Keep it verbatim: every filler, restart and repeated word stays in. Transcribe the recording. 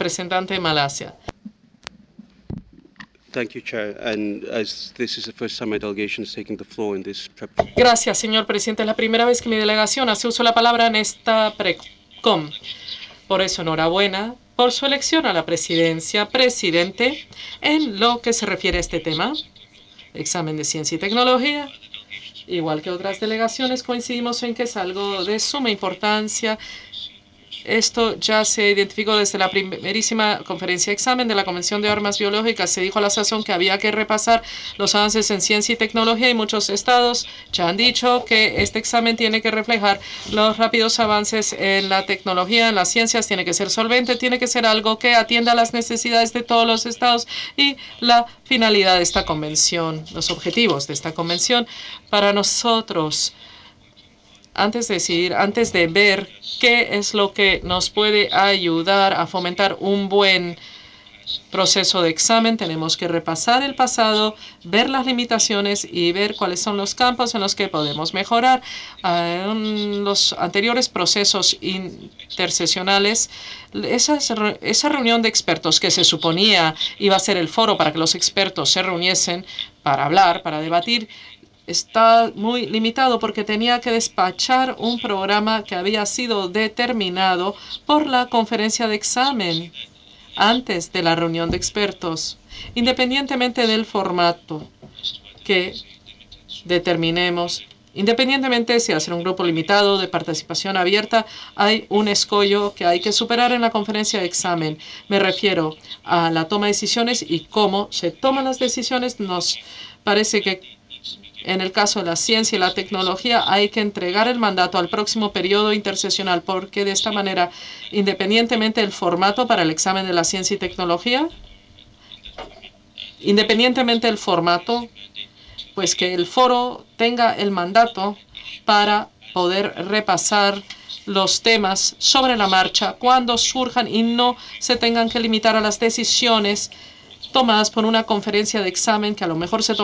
representante de Malasia. Thank you, Chair. And as this is the first time my delegation is taking the floor in this prep. Gracias, señor presidente. Es la primera vez que mi delegación hace uso de la palabra en esta PRECOM. Por eso, enhorabuena por su elección a la presidencia, presidente, en lo que se refiere a este tema, examen de ciencia y tecnología. Igual que otras delegaciones, coincidimos en que es algo de suma importancia. Esto ya se identificó desde la primerísima conferencia de examen de la Convención de Armas Biológicas. Se dijo a la sazón que había que repasar los avances en ciencia y tecnología y muchos estados ya han dicho que este examen tiene que reflejar los rápidos avances en la tecnología, en las ciencias, tiene que ser solvente, tiene que ser algo que atienda a las necesidades de todos los estados y la finalidad de esta convención, los objetivos de esta convención. Para nosotros, antes de decidir, antes de ver qué es lo que nos puede ayudar a fomentar un buen proceso de examen, tenemos que repasar el pasado, ver las limitaciones y ver cuáles son los campos en los que podemos mejorar. En los anteriores procesos intersesionales, esas, esa reunión de expertos que se suponía iba a ser el foro para que los expertos se reuniesen para hablar, para debatir, está muy limitado porque tenía que despachar un programa que había sido determinado por la conferencia de examen antes de la reunión de expertos, independientemente del formato que determinemos. Independientemente si hacer un grupo limitado de participación abierta, hay un escollo que hay que superar en la conferencia de examen. Me refiero a la toma de decisiones y cómo se toman las decisiones. Nos parece que en el caso de la ciencia y la tecnología hay que entregar el mandato al próximo periodo intersesional porque de esta manera, independientemente del formato para el examen de la ciencia y tecnología, independientemente del formato, pues que el foro tenga el mandato para poder repasar los temas sobre la marcha cuando surjan y no se tengan que limitar a las decisiones tomadas por una conferencia de examen que a lo mejor se